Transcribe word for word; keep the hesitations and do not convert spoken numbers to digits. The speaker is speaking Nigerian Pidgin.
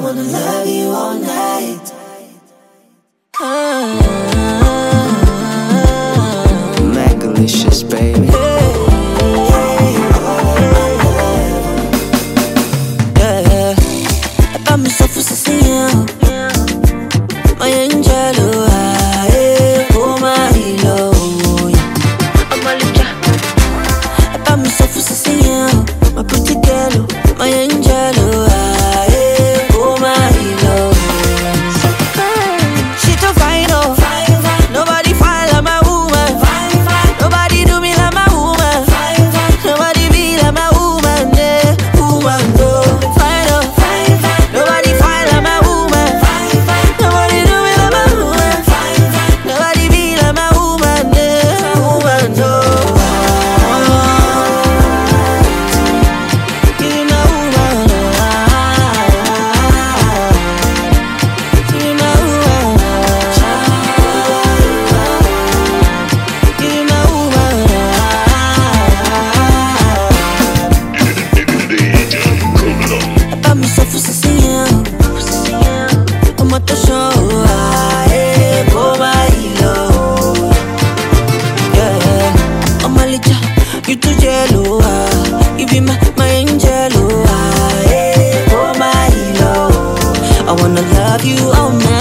wanna love you all night. Ah, Magalicious, baby. Yeah, I got myself a sincere, my angel, oh, ah, eh, oh my love, yeah. I'm a licha. I got myself a sincere, my pretty girl, oh, my angel, oh, ah, eh, oh my love. She too fine, oh, fine, fine. Nobody fine like my woman, fine, fine. Nobody do me like my woman, fine, fine. Nobody be like my woman, yeah, woman, oh, fine, oh, fine, fine. Nobody fine like my woman, fine, fine. Nobody do me like my woman, fine, fine. Nobody be like my woman, yeah, woman, oh. Give me my woman, oh. Give me my woman, oh. Give me my woman, oh. I got myself a sincere, I'm at the show, ah, eh, oh my love. Yeah, I'm a licha, you too jello, ah, you be my, my angel, oh, ah, eh, oh my love. I wanna love you all night.